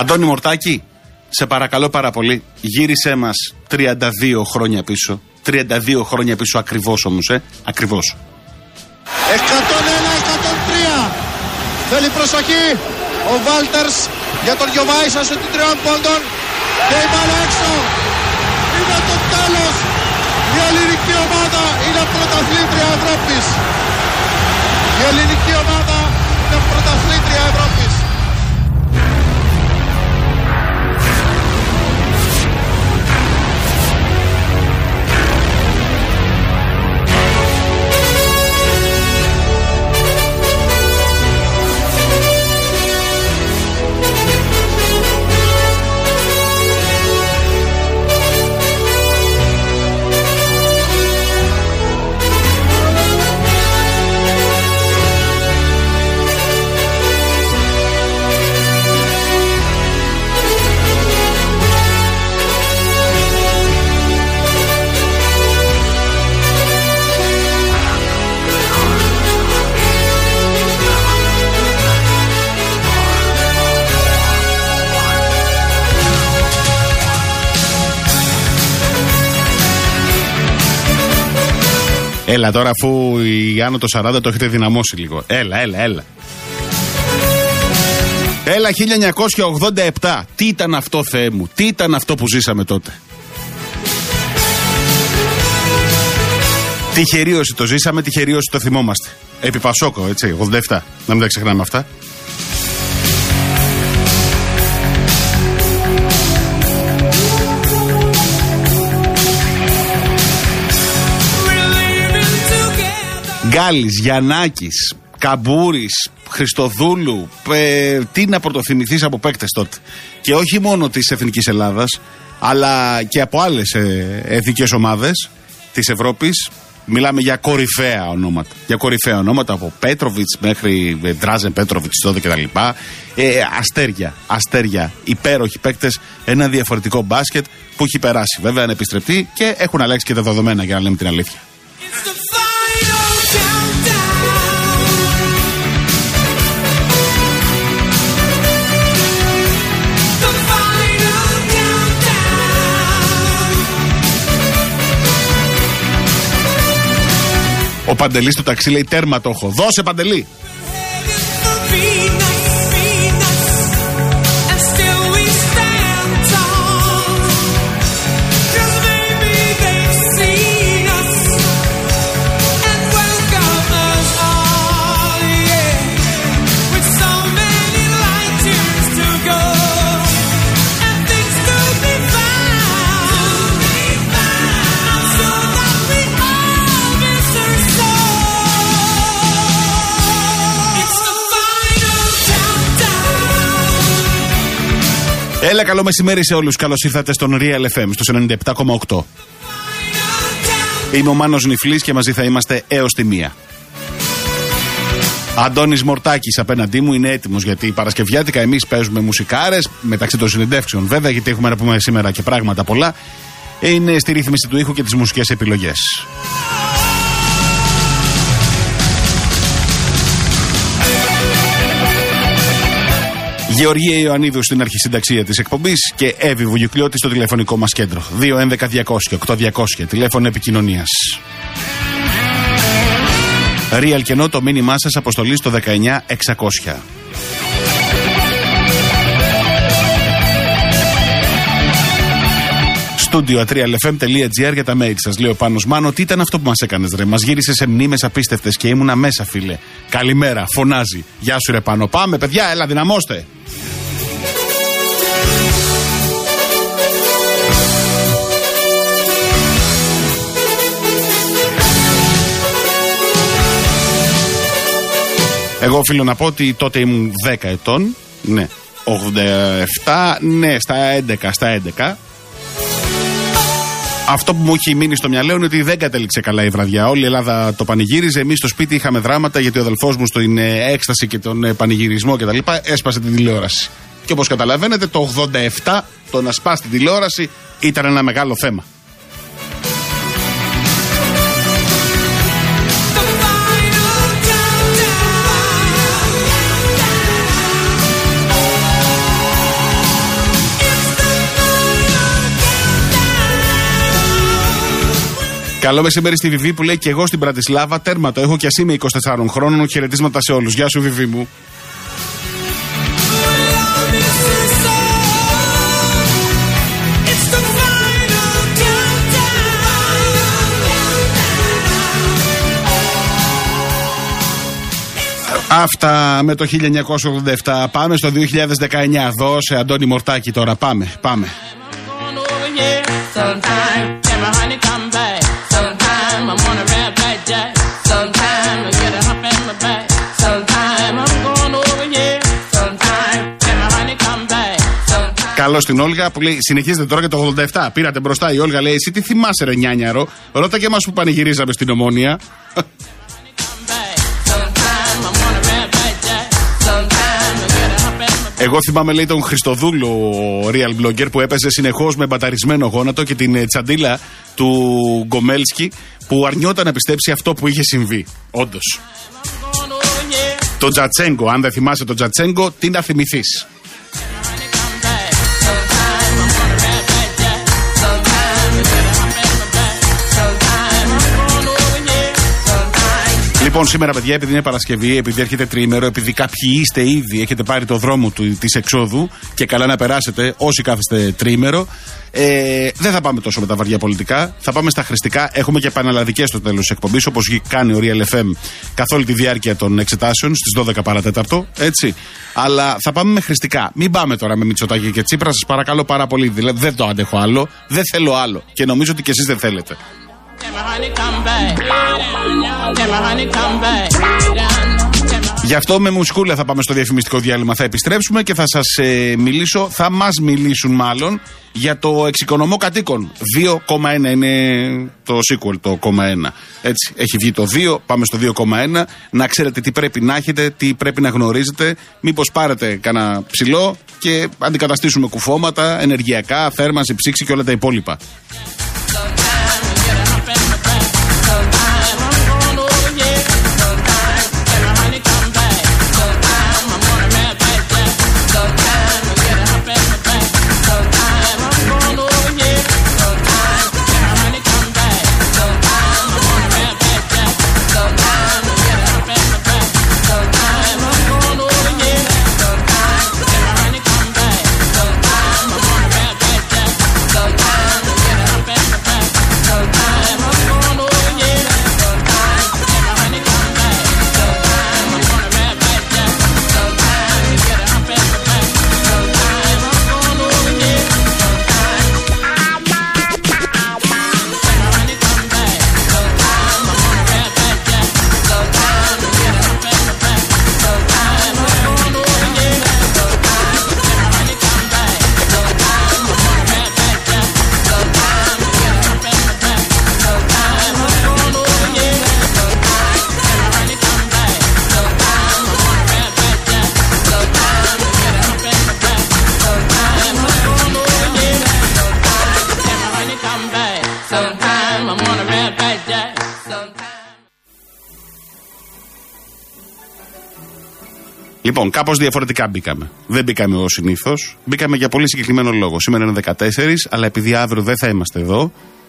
Αντώνη Μορτάκη, σε παρακαλώ πάρα πολύ, γύρισέ μας 32 χρόνια πίσω. 32 χρόνια πίσω ακριβώς όμως, ακριβώς. 101-103. Θέλει προσοχή ο Βάλτερς για τον Γιωβάησα σε την 3 πόντων. Και η μπάλα έξω. Είναι το τέλος. Η ελληνική ομάδα είναι πρωταθλήτρια Ευρώπης. Η ελληνική ομάδα είναι πρωταθλήτρια Ευρώπης. Έλα τώρα, αφού η άνω το 40 το έχετε δυναμώσει λίγο. Έλα. Έλα 1987. Τι ήταν αυτό, Θεέ μου? Τι ήταν αυτό που ζήσαμε τότε? Τυχερίωση το ζήσαμε, τυχερίωση το θυμόμαστε. Επί Πασόκο, έτσι, 87. Να μην τα ξεχνάμε αυτά. Γκάλης, Γιαννάκης, Καμπούρης, Χριστοδούλου, τι να πρωτοθυμηθείς από παίκτες τότε. Και όχι μόνο της Εθνικής Ελλάδας, αλλά και από άλλες εθνικές ομάδες της Ευρώπης. Μιλάμε για κορυφαία ονόματα. Για κορυφαία ονόματα από Πέτροβιτς μέχρι Ντράζεν Πέτροβιτς τότε κτλ. Αστέρια, υπέροχοι παίκτες. Ένα διαφορετικό μπάσκετ που έχει περάσει βέβαια ανεπιστρεπτή και έχουν αλλάξει και τα δεδομένα, για να λέμε την αλήθεια. Ο Παντελής του ταξί λέει τέρμα το έχω. Δώσε, Παντελή! Έλα, καλό μεσημέρι σε όλους. Καλώς ήρθατε στον Real FM, στο 97,8. Είμαι ο Μάνος Νιφλής και μαζί θα είμαστε έως τη 1. Αντώνης Μορτάκης απέναντί μου είναι έτοιμος, γιατί παρασκευιάτικα εμείς παίζουμε μουσικάρες μεταξύ των συνεντεύξεων βέβαια, γιατί έχουμε να πούμε σήμερα και πράγματα πολλά. Είναι στη ρύθμιση του ήχου και τις μουσικές επιλογές. Γεωργία Ιωαννίδου στην αρχισυνταξία της εκπομπής και Εύη Βουγιουκλιώτη στο τηλεφωνικό μας κέντρο. 211-200-8200, τηλέφωνο επικοινωνίας. Real Κενό, το μήνυμά σας αποστολή στο 19600. Studio3lfm.gr για τα mail σας. Λέει ο Πάνος: Μάνο, τι ήταν αυτό που μας έκανες, ρε? Μας γύρισε σε μνήμες απίστευτες και ήμουνα μέσα, φίλε. Καλημέρα, φωνάζει. Γεια σου, ρε Πάνο. Πάμε, παιδιά, έλα, δυναμώστε. Εγώ οφείλω να πω ότι τότε ήμουν 10 ετών. Ναι, 87, ναι, στα 11. Αυτό που μου έχει μείνει στο μυαλό είναι ότι δεν κατέληξε καλά η βραδιά. Όλη η Ελλάδα το πανηγύριζε. Εμείς στο σπίτι είχαμε δράματα, γιατί ο αδελφός μου στην έκσταση και τον πανηγυρισμό κτλ. Έσπασε την τηλεόραση. Και όπως καταλαβαίνετε, το 87 το να σπάσει την τηλεόραση ήταν ένα μεγάλο θέμα. Καλό μεσημέρι στη Βιβί που λέει και εγώ στην Πρατισλάβα. Τέρμα το έχω κι ας είμαι 24 χρόνων. Χαιρετίσματα σε όλους. Γεια σου, Βιβί μου. Αυτά με το 1987. Πάμε στο 2019. Δώσε Αντώνη Μορτάκη τώρα. Πάμε. Καλό στην Όλγα που λέει: συνεχίζετε τώρα για το 87. Πήρατε μπροστά. Η Όλγα λέει: εσύ τι θυμάσαι, ρε νιάνιαρο. Ρώτα και εμάς που πανηγυρίζαμε στην Ομόνια. Εγώ θυμάμαι, λέει, τον Χριστοδούλο real blogger που έπαιζε συνεχώς με μπαταρισμένο γόνατο και την τσαντίλα του Γκομέλσκι που αρνιόταν να πιστέψει αυτό που είχε συμβεί. Όντως. Το Τζατσέγκο, αν δεν θυμάσαι το Τζατσέγκο, τι να θυμηθείς. Λοιπόν, σήμερα, παιδιά, επειδή είναι Παρασκευή, επειδή έρχεται τριήμερο, επειδή κάποιοι είστε ήδη, έχετε πάρει το δρόμο της εξόδου και καλά να περάσετε όσοι κάθεστε τριήμερο, δεν θα πάμε τόσο με τα βαριά πολιτικά. Θα πάμε στα χρηστικά. Έχουμε και πανελλαδικές στο τέλος της εκπομπής, όπως κάνει ο Real FM καθ' όλη τη διάρκεια των εξετάσεων, στις 12 παρατέταρτο. Έτσι. Αλλά θα πάμε με χρηστικά. Μην πάμε τώρα με Μητσοτάκη και Τσίπρα, σας παρακαλώ πάρα πολύ. Δηλαδή, δεν το αντέχω άλλο. Δεν θέλω άλλο. Και νομίζω ότι και εσείς δεν θέλετε. Γι' αυτό με μουσκούλα θα πάμε στο διαφημιστικό διάλειμμα. Θα επιστρέψουμε και θα μας μιλήσουν μάλλον για το εξοικονομώ κατοίκων. 2,1 είναι το sequel, το 0,1. Έτσι, έχει βγει το 2, πάμε στο 2,1. Να ξέρετε τι πρέπει να έχετε, τι πρέπει να γνωρίζετε. Μήπως πάρετε κανένα ψηλό και αντικαταστήσουμε κουφώματα, ενεργειακά, θέρμανση, ψήξη και όλα τα υπόλοιπα. Λοιπόν, κάπως διαφορετικά μπήκαμε. Δεν μπήκαμε ως συνήθως. Μπήκαμε για πολύ συγκεκριμένο λόγο. Σήμερα είναι 14, αλλά επειδή αύριο δεν θα είμαστε εδώ,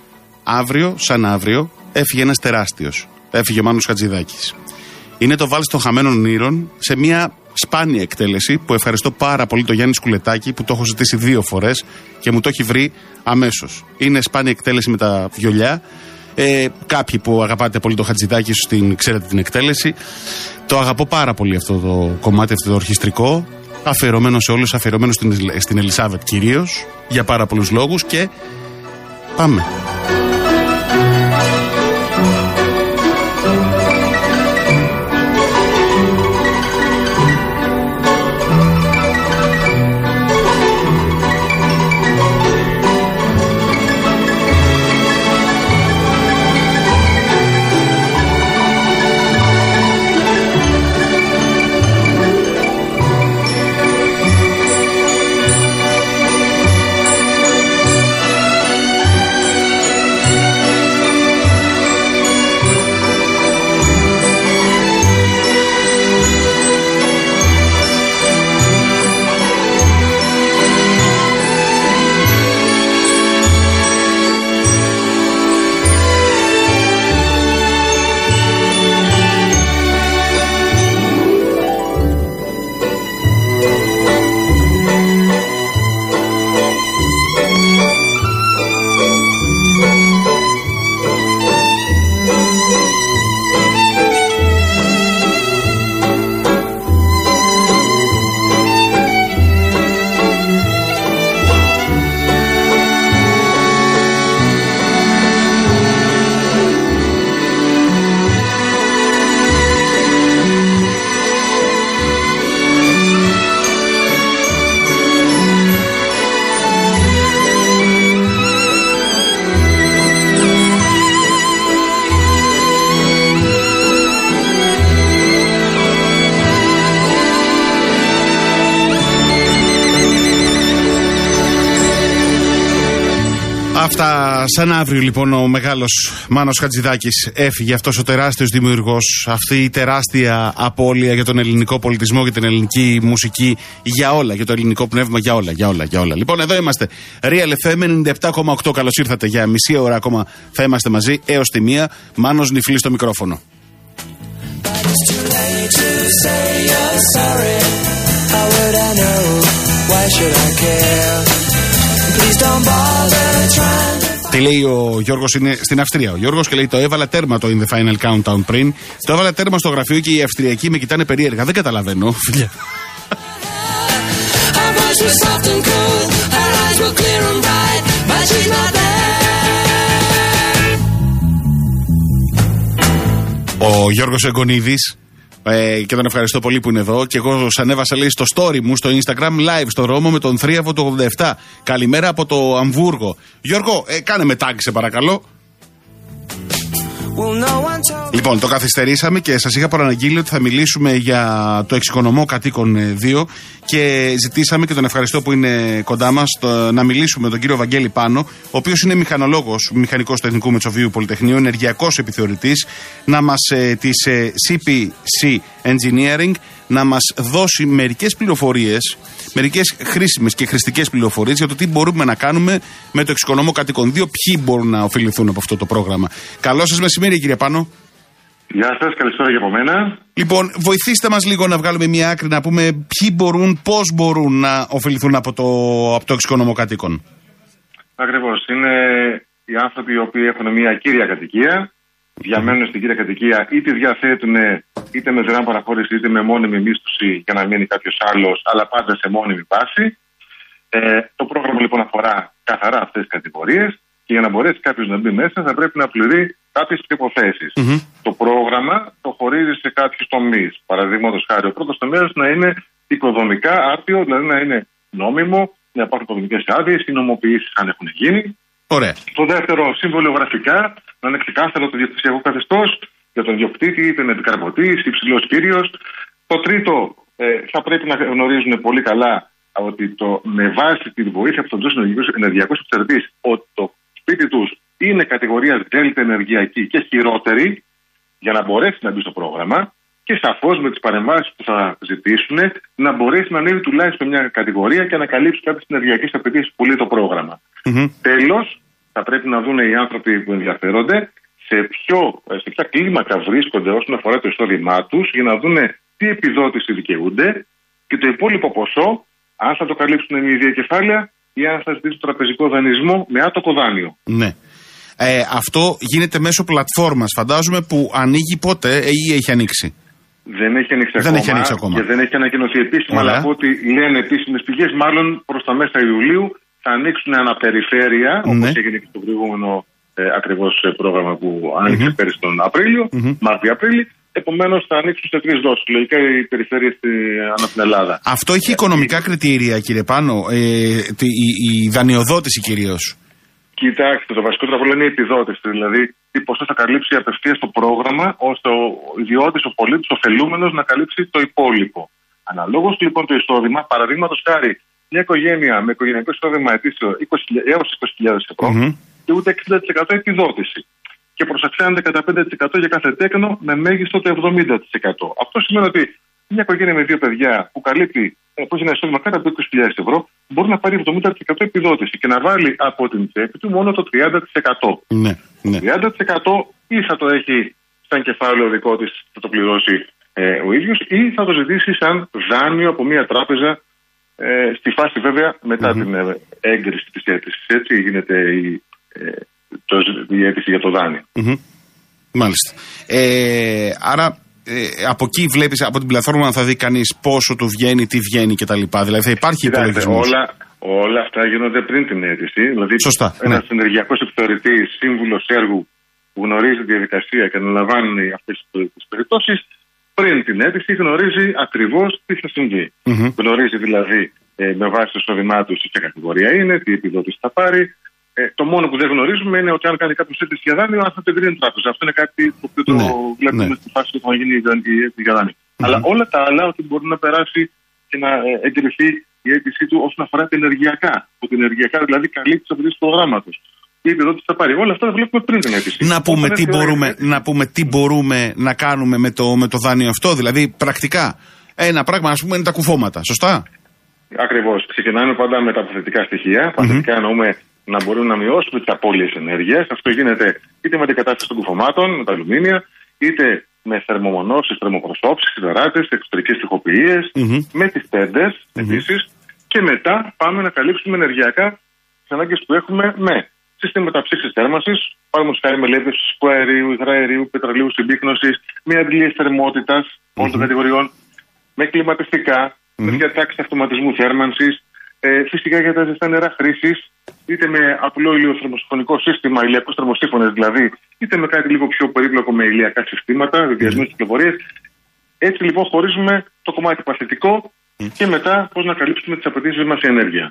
αύριο, σαν αύριο, έφυγε ένας τεράστιος. Έφυγε ο Μάνος Χατζηδάκης. Είναι το βάλς των χαμένων ήρων σε μια σπάνια εκτέλεση που ευχαριστώ πάρα πολύ τον Γιάννη Σκουλετάκη που το έχω ζητήσει 2 φορές και μου το έχει βρει αμέσως. Είναι σπάνια εκτέλεση με τα βιολιά. Κάποιοι που αγαπάτε πολύ το Χατζηδάκη, ξέρετε την εκτέλεση. Το αγαπώ πάρα πολύ αυτό το κομμάτι, αυτό το ορχιστρικό. Αφιερωμένο σε όλους, αφιερωμένο στην Ελισάβετ κυρίως, για πάρα πολλούς λόγους. Και πάμε. σαν αύριο λοιπόν ο μεγάλος Μάνος Χατζηδάκης έφυγε, αυτός ο τεράστιος δημιουργός, αυτή η τεράστια απώλεια για τον ελληνικό πολιτισμό, για την ελληνική μουσική, για όλα, για το ελληνικό πνεύμα, για όλα. Λοιπόν, εδώ είμαστε. Real FM 97,8. Καλώς ήρθατε. Για μισή ώρα ακόμα θα είμαστε μαζί έως τη 1. Μάνος Νιφλής στο μικρόφωνο. Τι λέει ο Γιώργος, είναι στην Αυστρία ο Γιώργος και λέει: το έβαλα τέρμα το In The Final Countdown πριν. Το έβαλα τέρμα στο γραφείο και οι Αυστριακοί με κοιτάνε περίεργα. Δεν καταλαβαίνω, φίλε. Ο Γιώργος Εγκονίδης, και τον ευχαριστώ πολύ που είναι εδώ, και εγώ σας ανέβασα, λέει, στο story μου στο Instagram live στο δρόμο με τον θρίαβο του 87. Καλημέρα από το Αμβούργο. Γιώργο, κάνε με tag σε παρακαλώ. Λοιπόν, το καθυστερήσαμε και σας είχα προαναγγείλει ότι θα μιλήσουμε για το εξοικονομώ κατοίκων 2 και ζητήσαμε, και τον ευχαριστώ που είναι κοντά μας, να μιλήσουμε με τον κύριο Βαγγέλη Πάνο, ο οποίος είναι μηχανολόγος, μηχανικός του Εθνικού Μετσοβίου Πολυτεχνείου, ενεργειακός επιθεωρητής, να μας της CPC Engineering, να μας δώσει μερικές πληροφορίες, μερικές χρήσιμες και χρηστικές πληροφορίες για το τι μπορούμε να κάνουμε με το εξοικονομώ κατοίκων 2, ποιοι μπορούν να ωφεληθούν από αυτό το πρόγραμμα. Καλό σας μεσημέρι, κύριε Πάνο. Γεια σας, καλησπέρα για από μένα. Λοιπόν, βοηθήστε μας λίγο να βγάλουμε μια άκρη, να πούμε ποιοι μπορούν, πώς μπορούν να ωφεληθούν από το εξοικονομώ κατοίκων. Ακριβώς. Είναι οι άνθρωποι οι οποίοι έχουν μια κύρια κατοικία, διαμένουν στην κύρια κατοικία, είτε διαθέτουν είτε με δωρεάν παραχώρηση είτε με μόνιμη μίσθωση για να μείνει κάποιος άλλος, αλλά πάντα σε μόνιμη βάση. Το πρόγραμμα λοιπόν αφορά καθαρά αυτές τις κατηγορίες και για να μπορέσει κάποιος να μπει μέσα θα πρέπει να πληρεί κάποιες προϋποθέσεις. Το πρόγραμμα το χωρίζει σε κάποιους τομείς. Παραδείγματος χάρη, ο πρώτος τομέας να είναι οικοδομικά άρτιο, δηλαδή να είναι νόμιμο, να υπάρχουν οικοδομικές άδειες, οι νομοποιήσεις αν έχουν γίνει. Ωραία. Το δεύτερο, συμβολιογραφικά, να είναι ξεκάθαρο το διοκτησιακό καθεστώς για τον ιδιοκτήτη, τον επικαρποτή, υψηλός κύριος. Το τρίτο, θα πρέπει να γνωρίζουν πολύ καλά ότι με βάση τη βοήθεια από τον ενεργειακός επιθεωρητής, ότι το σπίτι τους είναι κατηγορία δέλτα ενεργειακή και χειρότερη, για να μπορέσει να μπει στο πρόγραμμα. Και σαφώς με τις παρεμβάσεις που θα ζητήσουν να μπορέσει να ανέβει τουλάχιστον μια κατηγορία και να καλύψει κάποιες ενεργειακές απαιτήσεις που λέει το πρόγραμμα. Τέλος, θα πρέπει να δουν οι άνθρωποι που ενδιαφέρονται σε ποια κλίμακα βρίσκονται όσον αφορά το εισόδημά τους, για να δουν τι επιδότηση δικαιούνται και το υπόλοιπο ποσό, αν θα το καλύψουν με ίδια κεφάλαια ή αν θα ζητήσουν τραπεζικό δανεισμό με άτοκο δάνειο. Ναι. Αυτό γίνεται μέσω πλατφόρμας, φαντάζομαι, που ανοίγει πότε ή έχει ανοίξει? Δεν έχει ανοίξει ακόμα. Και δεν έχει ανακοινωθεί επίσημα, αλλά από ό,τι λένε επίσημες πηγές, μάλλον προς τα μέσα Ιουλίου θα ανοίξουν αναπεριφέρεια, όπως έγινε και στο προηγούμενο ακριβώς πρόγραμμα που άνοιξε πέρυσι τον Απρίλιο, Μάρτιο-Απρίλιο. Επομένως θα ανοίξουν σε 3 δόσεις. Λογικά οι περιφέρειες ανά την Ελλάδα. Αυτό έχει οικονομικά κριτήρια, κύριε Πάνο, η δανειοδότηση κυρίως? Κοιτάξτε, το βασικότερο από όλα είναι η επιδότηση. Δηλαδή, τι ποσό θα καλύψει απευθείας το πρόγραμμα, ώστε ο ιδιώτης, ο πολίτης, ο ωφελούμενος να καλύψει το υπόλοιπο. Αναλόγως λοιπόν το εισόδημα, παραδείγματος χάρη, μια οικογένεια με οικογενειακό εισόδημα ετήσιο έως 20.000 ευρώ και ούτε 60% επιδότηση. Και προσαξένονται κατά 5% για κάθε τέκνο με μέγιστο το 70%. Αυτό σημαίνει ότι μια οικογένεια με 2 παιδιά που καλύπτει που έχει ένα εισόδημα κάτω από 20.000 ευρώ μπορεί να πάρει 70% επιδότηση και να βάλει από την τσέπη του μόνο το 30%. Ναι. 30% ή θα το έχει σαν κεφάλαιο δικό της, θα το πληρώσει ο ίδιος, ή θα το ζητήσει σαν δάνειο από μια τράπεζα, στη φάση βέβαια μετά την έγκριση της αίτησης. Έτσι γίνεται η αίτηση για το δάνειο. Μάλιστα. Άρα από εκεί βλέπεις, από την πλατφόρμα θα δει κανείς πόσο του βγαίνει, τι βγαίνει κτλ. Δηλαδή θα υπάρχει υπολογισμός. Όλα αυτά γίνονται πριν την αίτηση. Δηλαδή, σωστά, ένας ενεργειακός επιθεωρητής, σύμβουλος έργου που γνωρίζει τη διαδικασία και αναλαμβάνει αυτές τις περιπτώσεις, πριν την αίτηση γνωρίζει ακριβώς τι θα συμβεί. Γνωρίζει δηλαδή με βάση το εισόδημά του σε ποια κατηγορία είναι, τι επιδότηση θα πάρει. Το μόνο που δεν γνωρίζουμε είναι ότι αν κάνει κάποιο αίτηση για δάνειο, αν θα το εγκρίνει τράπεζα. Αυτό είναι κάτι που το βλέπουμε στη φάση που θα γίνει η αίτηση για δάνειο. Αλλά όλα τα άλλα, ότι μπορεί να περάσει και να εγκριθεί η αίτησή του όσον αφορά τα ενεργειακά. Που τα ενεργειακά δηλαδή καλύπτει τι απαιτήσει του προγράμματος. η επιδότηση θα πάρει. Όλα αυτά τα βλέπουμε πριν την αίτηση. Να πούμε τι μπορούμε να κάνουμε με το δάνειο αυτό. Δηλαδή, πρακτικά, ένα πράγμα, ας πούμε, είναι τα κουφώματα. Σωστά. Ακριβώς. Ξεκινάμε πάντα με τα αποθετικά στοιχεία. Παθητικά εννοούμε να μπορούμε να μειώσουμε τις απώλειες ενέργειας. Αυτό γίνεται είτε με αντικατάσταση των κουφωμάτων, με τα αλουμίνια, είτε με θερμομονώσεις, θερμοπροσώψεις, υδράτες, εξωτερικές τοιχοποιίες, με τις τέντες επίσης. Και μετά πάμε να καλύψουμε ενεργειακά τις ανάγκες που έχουμε με συστήματα ψήξης θέρμανσης, παραδείγματος χάρη με λέβες φυσικού αερίου, υδραερίου, πετρελαίου συμπίκνωσης, με αντλίες θερμότητας όλων των κατηγοριών, με κλιματιστικά, με διατάξεις αυτοματισμού θέρμανσης, φυσικά για τα ζεστά νερά χρήσης, είτε με απλό ηλιοθερμοσυφωνικό σύστημα, ηλιακούς θερμοσύφωνες δηλαδή, είτε με κάτι λίγο πιο περίπλοκο με ηλιακά συστήματα, διδιασμένες κυκλοφορίες. Έτσι λοιπόν χωρίζουμε το κομμάτι παθητικό και μετά πώς να καλύψουμε τις απαιτήσεις μας η ενέργεια.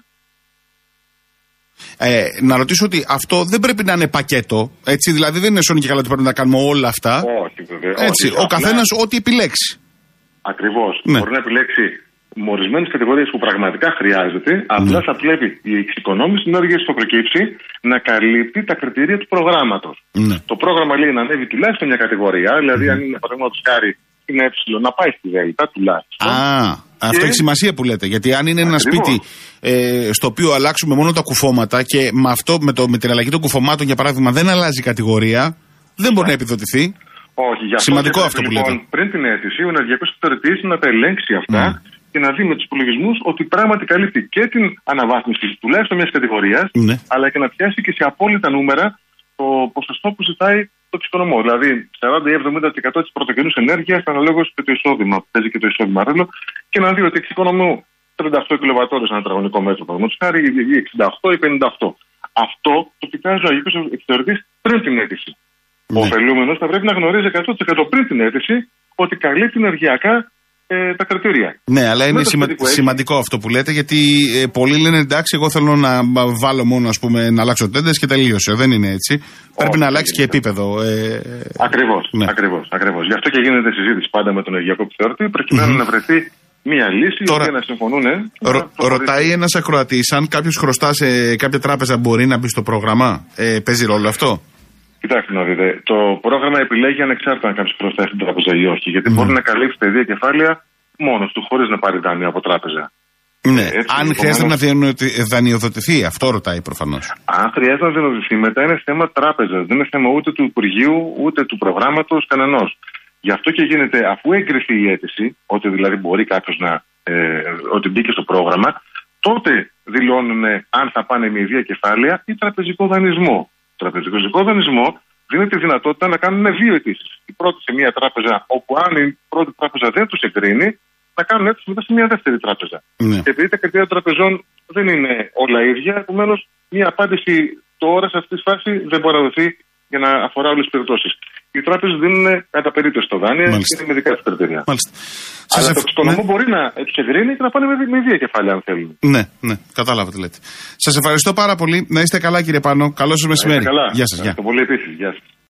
Να ρωτήσω ότι αυτό δεν πρέπει να είναι πακέτο, έτσι, δηλαδή δεν είναι σώνει και καλά ότι πρέπει να κάνουμε όλα αυτά. Όχι, βέβαια. Έτσι, ο καθένας ό,τι επιλέξει. Ακριβώς. Ναι. Μπορεί να επιλέξει με ορισμένες κατηγορίες που πραγματικά χρειάζεται, απλά θα πρέπει η εξοικονόμηση ενέργειας που θα προκύψει να καλύπτει τα κριτήρια του προγράμματος. Ναι. Το πρόγραμμα λέει να ανέβει τουλάχιστον μια κατηγορία, δηλαδή αν είναι παραδείγματος χάρη είναι να πάει στη Δέλτα τουλάχιστον. Αυτό έχει σημασία που λέτε. Γιατί αν είναι ένα σπίτι στο οποίο αλλάξουμε μόνο τα κουφώματα και με την αλλαγή των κουφωμάτων, για παράδειγμα, δεν αλλάζει η κατηγορία, δεν μπορεί να επιδοτηθεί. Όχι, για σημαντικό αυτό που λέτε. Πριν την αίτηση, ο ενεργειακός επιθεωρητής να τα ελέγξει αυτά και να δει με τους υπολογισμούς ότι πράγματι καλύπτει και την αναβάθμιση τουλάχιστον μιας κατηγορίας, αλλά και να πιάσει και σε απόλυτα νούμερα το ποσοστό που ζητάει το εξοικονομώ. Δηλαδή 40-70% της πρωτογενούς ενέργειας αναλόγως και το εισόδημα, που παίζει και το εισόδημα ρόλο, και να δει ότι εξοικονομώ 38 κιλοβατόρες ένα τετραγωνικό μέτρο, παραδείγματος χάρη, ή 68 ή 58. Αυτό το κοιτάζει ο ενεργειακός επιθεωρητής πριν την αίτηση. Ο ωφελούμενος θα πρέπει να γνωρίζει 100% πριν την αίτηση ότι καλύπτει ενεργειακά τα κριτήρια. Ναι, αλλά είναι σημαντικό αυτό που λέτε, γιατί πολλοί λένε εντάξει, εγώ θέλω να βάλω μόνο, ας πούμε, να αλλάξω τέντες και τελείωσε. Δεν είναι έτσι. Πρέπει να αλλάξει και επίπεδο. Ακριβώς. Γι' αυτό και γίνεται συζήτηση πάντα με τον ενεργειακό επιθεωρητή, προκειμένου να βρεθεί μία λύση για να συμφωνούν. Ρωτάει ένας ακροατής, αν κάποιος χρωστά σε κάποια τράπεζα μπορεί να μπει στο πρόγραμμα. Παίζει ρόλο αυτό? Κοιτάξτε να δείτε, το πρόγραμμα επιλέγει ανεξάρτητα αν κάποιος χρωστάει στην τράπεζα ή όχι. Γιατί μπορεί να καλύψει τα ίδια κεφάλαια μόνος του, χωρίς να πάρει δάνειο από τράπεζα. Ναι, αν χρειάζεται να δανειοδοτηθεί, αυτό ρωτάει προφανώς. Αν χρειάζεται να δανειοδοτηθεί, μετά είναι θέμα τράπεζας. Δεν είναι θέμα ούτε του Υπουργείου, ούτε του προγράμματος, κανενός. Γι' αυτό και γίνεται, αφού εγκριθεί η αίτηση, ότι δηλαδή μπορεί κάποιος ότι μπήκε στο πρόγραμμα, τότε δηλώνουν αν θα πάνε με ιδία κεφάλαια ή τραπεζικό δανεισμό. Το τραπεζικό δανεισμό δίνει τη δυνατότητα να κάνουν δύο αιτήσεις. Η πρώτη σε μια τράπεζα, όπου αν η πρώτη τράπεζα δεν τους εγκρίνει, να κάνουν αίτηση μετά σε μια δεύτερη τράπεζα. Ναι. Και επειδή τα κριτήρια των τραπεζών δεν είναι όλα ίδια, επομένως μια απάντηση τώρα σε αυτή τη φάση δεν μπορεί να δοθεί για να αφορά όλες τις περιπτώσεις. Οι τράπεζες δίνουν κατά περίπτωση το δάνειο και είναι με δικά τους κριτήρια. Αλλά το εξοικονομώ μπορεί να τους εγκρίνει και να πάνε με δύο κεφάλαια, αν θέλουν. Ναι, κατάλαβα τι λέτε. Σας ευχαριστώ πάρα πολύ. Να είστε καλά, κύριε Πάνο. Καλό σας μεσημέρι. Γεια σας. Ευχαριστώ πολύ επίσης. Γεια σας.